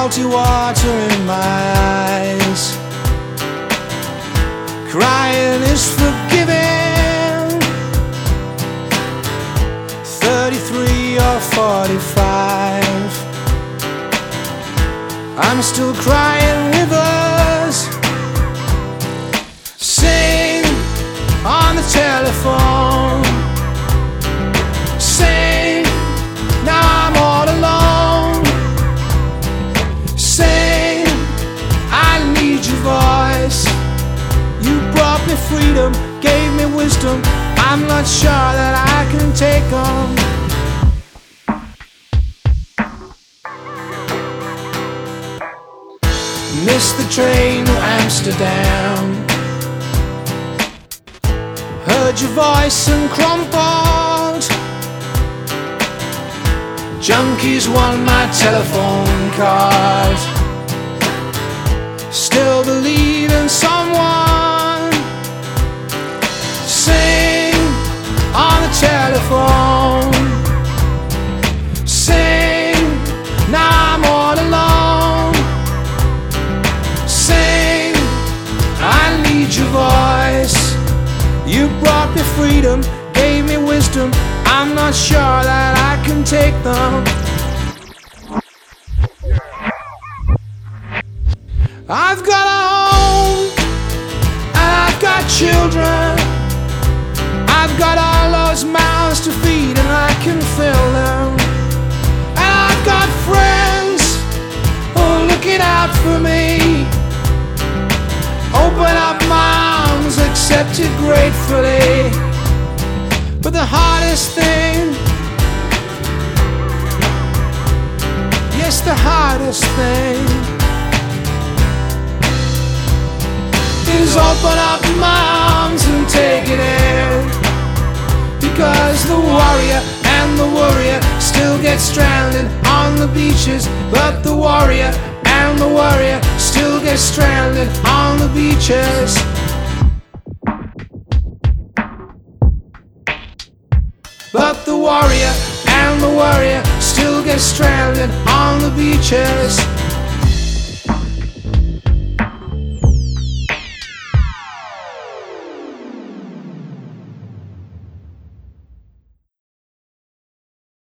salty water in my eyes. Crying is forgiving. 33 or 45, I'm still crying rivers. Sing on the telephone. Sing, now I'm all alone. Sing, I need your voice. You brought me freedom, gave me wisdom. I'm not sure that I can take them. Missed the train to Amsterdam. Heard your voice and crumpled. Junkies won my telephone card. Still believe in someone. Sing on the telephone. Sing, now I'm all alone. Sing, I need your voice. You brought me freedom, gave me wisdom. I'm not sure that I can take them. I've got a home, and I've got children. I've got all those mouths to feed, and I can fill them. And I've got friends who are looking out for me. Open up my arms, accept it gratefully. But the hardest thing, yes, the hardest thing, is open up my arms and take it in. Because the warrior and the warrior still get stranded on the beaches. But the warrior and the warrior still get stranded on the beaches. But the warrior and the warrior still get stranded on the beaches.